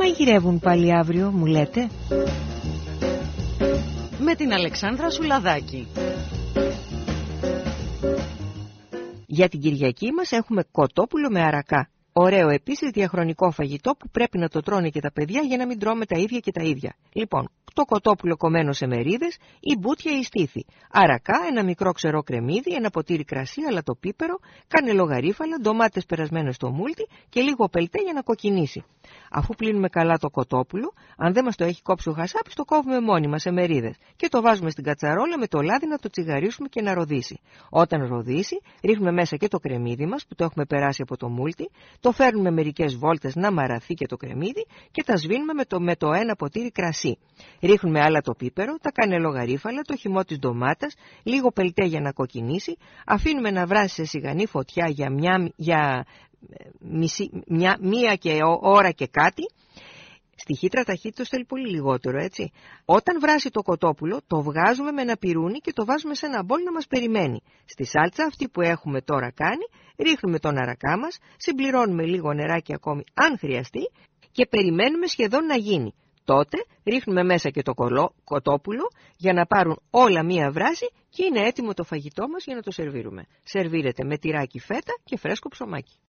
μαγειρεύουν πάλι αύριο, μου λέτε? Με την Αλεξάνδρα Σουλαδάκη. Για την Κυριακή μας έχουμε κοτόπουλο με αρακά. Ωραίο επίσης διαχρονικό φαγητό που πρέπει να το τρώνε και τα παιδιά για να μην τρώμε τα ίδια και τα ίδια. Λοιπόν, το κοτόπουλο κομμένο σε μερίδες ή μπούτια ή στήθη. Αρακά, ένα μικρό ξερό κρεμμύδι, ένα ποτήρι κρασί, αλατοπίπερο, κανελογαρίφαλα, ντομάτες περασμένες στο μούλτι και λίγο πελτέ για να κοκκινήσει. Αφού πλύνουμε καλά το κοτόπουλο, αν δεν μας το έχει κόψει ο χασάπης, το κόβουμε μόνοι μας σε μερίδες και το βάζουμε στην κατσαρόλα με το λάδι να το τσιγαρίσουμε και να ροδίσει. Όταν ροδίσει, ρίχνουμε μέσα και το κρεμμύδι μας που το έχουμε περάσει από το μούλτι, το φέρνουμε μερικές βόλτες να μαραθεί και το κρεμμύδι και τα σβήνουμε με το ένα ποτήρι κρασί. Ρίχνουμε αλατοπίπερο, τα κανελογαρίφαλα, το χυμό της ντομάτας, λίγο πελτέ για να κοκκινήσει, αφήνουμε να βράσει σε σιγανή φωτιά για μία και ώρα και κάτι. Στη χύτρα ταχύτητος θέλει πολύ λιγότερο, έτσι. Όταν βράσει το κοτόπουλο, το βγάζουμε με ένα πιρούνι και το βάζουμε σε ένα μπολ να μας περιμένει. Στη σάλτσα αυτή που έχουμε τώρα κάνει, ρίχνουμε τον αρακά μας, συμπληρώνουμε λίγο νεράκι ακόμη αν χρειαστεί και περιμένουμε σχεδόν να γίνει. Τότε ρίχνουμε μέσα και το κοτόπουλο για να πάρουν όλα μία βράση και είναι έτοιμο το φαγητό μας για να το σερβίρουμε. Σερβίρεται με τυράκι φέτα και φρέσκο ψωμάκι.